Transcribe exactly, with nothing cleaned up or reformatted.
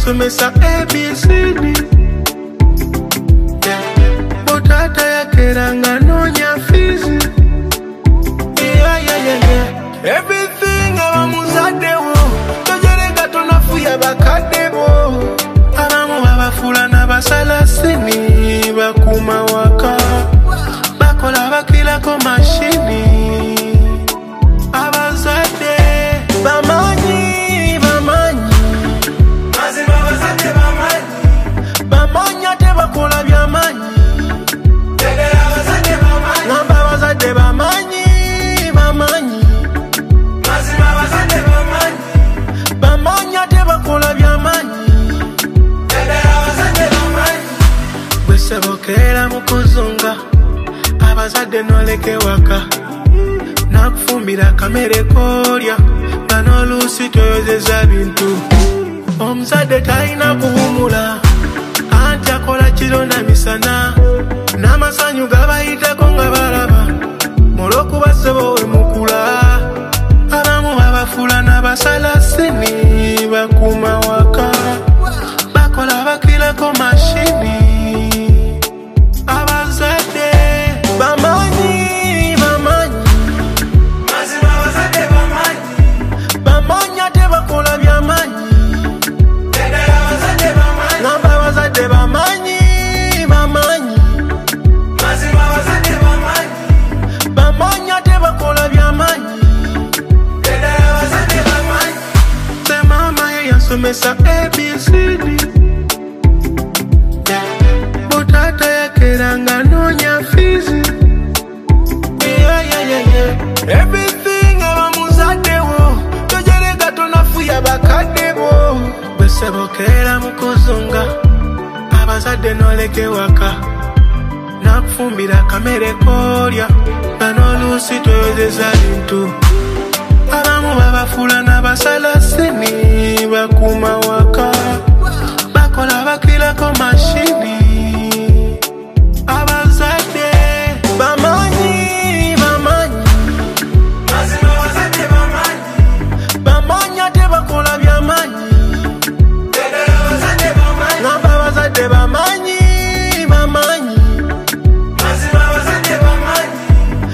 yansomesa A B C D. Botata yakeranga nonya fizi. Yeah, yeah, yeah, yeah. Everything abamuzadewo tojereka tonafuya bakadebo. Abamu babafula n'abasalasini bakuma waka. Bakola bakilako mashini. Abazade bamanyi bamanyi mazima bazade bamanyi bamanyi ate bakola byamanyi tegera abazade bamanyi ngamba abazade bamanyi bamanyi mazima bazade bamanyi bamanyi ate bakola byamanyi tegera abazade bamanyi bwesebokera mu kuzunga abazade noleke waka nakufumbira kamere kolya ngano lusi toyozeza bintu omuzadde talina kuwumula anti akola kiro na misana n'amasanyu gabayitako nga balaba olw'okuba ssebo we mukula abamu babafula n'abasalasini bakuma waka bakola bakirako mashini abazadde bamanyi yansomesa A B C D. Botata yakeranga nonya fizi. Yeah, yeah, yeah, yeah. Everything abamuzadewo tojereka tonafuya bakadebo. Bwesebokera mu kuzunga abazadde noleke waka nakufumbira kamere kolya ngano lusi toyozeza bintu abamu babafula n'abasa